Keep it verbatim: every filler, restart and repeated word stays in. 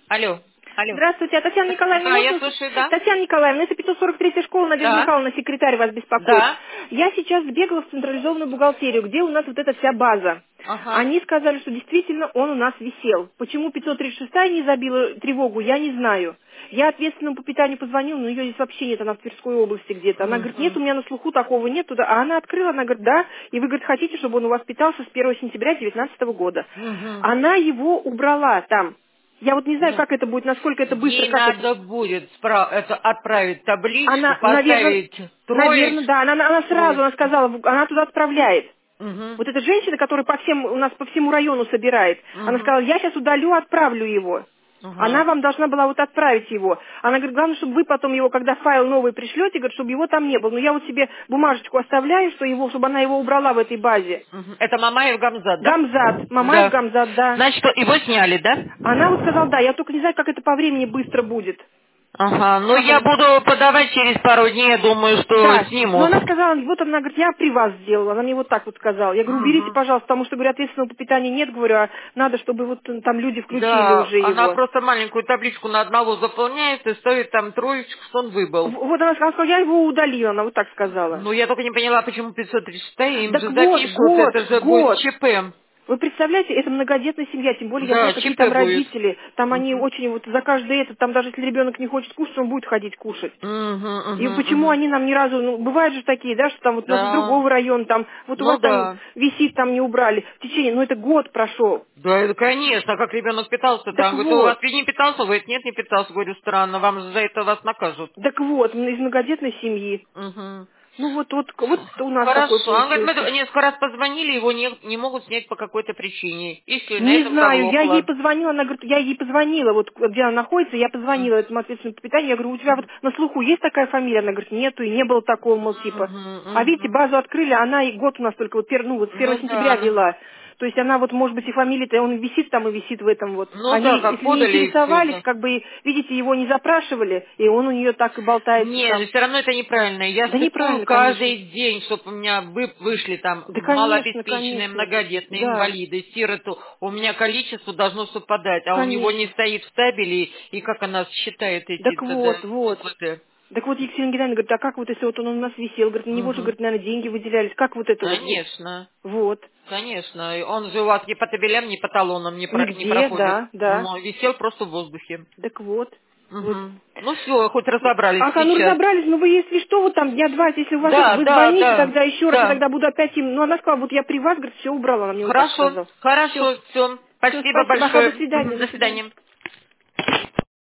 Алло, алло. Здравствуйте, а Татьяна Николаевна, Да, я можно... слушаю, да. Татьяна Николаевна, это пятьсот сорок третья школа, Надежда Да. Михайловна, секретарь вас беспокоит. Да. Я сейчас сбегала в централизованную бухгалтерию, где у нас вот эта вся база. Ага. Они сказали, что действительно он у нас висел. Почему пятьсот тридцать шестая не забила тревогу, я не знаю. Я ответственному по питанию позвонила, но ее здесь вообще нет, она в Тверской области где-то. Она говорит, нет, Мгм. у меня на слуху такого нет. Туда. А она открыла, она говорит, да. И вы, говорит, хотите, чтобы он у вас питался с первого сентября две тысячи девятнадцатого года. Мгм. Она его убрала там. Я вот не знаю, Ну, как это будет, насколько это быстро, ей как это... надо будет спра- это отправить табличку, Она, наверное, поставить наверное, троечку. да, она, она сразу, она троечку. сказала, она туда отправляет. Мгм. Вот эта женщина, которая по всем, у нас по всему району собирает, она Мгм. сказала, я сейчас удалю, отправлю его. Она Ага. вам должна была вот отправить его. Она говорит, главное, чтобы вы потом его, когда файл новый пришлете, говорит, чтобы его там не было. Но я вот себе бумажечку оставляю, что его, чтобы она его убрала в этой базе. Мгм. Это Мамаев Гамзат, да? Гамзат, Мамаев Да. Гамзат, да. Значит, что, его сняли, да? Она вот сказала, да, я только не знаю, как это по времени быстро будет. Ага. Ну, Как я он... буду подавать через пару дней, я думаю, что Да, но снимут. она сказала, вот она говорит, я при вас сделала, она мне вот так вот сказала. Я говорю, уберите, Мгм. пожалуйста, потому что, говорю, ответственного по питанию нет, говорю, а надо, чтобы вот там люди включили Да, уже она его. просто маленькую табличку на одного заполняет и ставит там троечку, что он В- выбыл. Вот она сказала, я его удалила, она вот так сказала. Ну, я только не поняла, почему пятьсот тридцать шесть, им Так же вот, запишут, год, это же будет год. ЧП. Вы представляете, это многодетная семья, тем более я Да, знаю, какие ЧП там будет. родители. Там они Мгм. очень вот за каждый этот, там даже если ребенок не хочет кушать, он будет ходить кушать. Мгм, И мгм, почему мгм. они нам ни разу, ну, бывают же такие, да, что там вот у нас из Да, другого района, там, вот у ну вас там да. висит, там не убрали. В течение, ну, это год прошел. Да, это конечно, а как ребенок питался Так там? Говорит, у вот, вас ведь не питался? Говорит, нет, не питался. Говорю, странно, вам же за это вас накажут. так вот, м, из многодетной семьи. Мгм. Ну, вот, вот, вот у нас такой Хорошо. Он говорит, получился. мы несколько раз позвонили, его не, не могут снять по какой-то причине. И все, и на Не этом знаю, я ей заглохло. позвонила, она говорит, я ей позвонила, вот где она находится, я М. позвонила этому ответственному по питанию, я говорю, у тебя вот на слуху есть такая фамилия? Она говорит, нету, и не было такого, мол, типа. Мгм, А видите, мгм. базу открыли, она и год у нас только вот, пер- ну, вот с первого Ну сентября да. вела. То есть она вот, может быть, и фамилия-то, он висит там и висит в этом вот. Ну Они, да, как если не подали и все, интересовались, да. как бы, видите, его не запрашивали, и он у нее так и болтается Не, там. все равно это неправильно. Я Да стыкую неправильно, конечно. каждый день, чтобы у меня вы- вышли там Да, конечно, малообеспеченные, конечно. многодетные, Да, инвалиды, сироты. У меня количество должно совпадать, а у него не конечно. стоит в табеле, и как она считает эти Так тогда вот, вот. выплаты. Так вот, Екатерина Геннадьевна говорит, а как вот если вот он у нас висел, говорит, на него же, Мгм. говорит, наверное, деньги выделялись, как вот это вот? Вот. Конечно, Вот. конечно. И он же у вас ни по табелям, ни по талонам не, про- не Нигде, проходит. да, да. Но висел просто в воздухе. Так вот. Вот. Мгм. Ну все, хоть разобрались Ага, ну сейчас. разобрались, ну вы если что, вот там дня два, если у вас это, Да, вы да, звоните да, тогда еще раз, я да. тогда буду опять им, ну она сказала, вот я при вас, говорит, все убрала, она мне вот так Хорошо, сказала. Все, хорошо, все. все, Спасибо спасибо, ага, до большое. Мгм, свидания, до до свидания. свидания.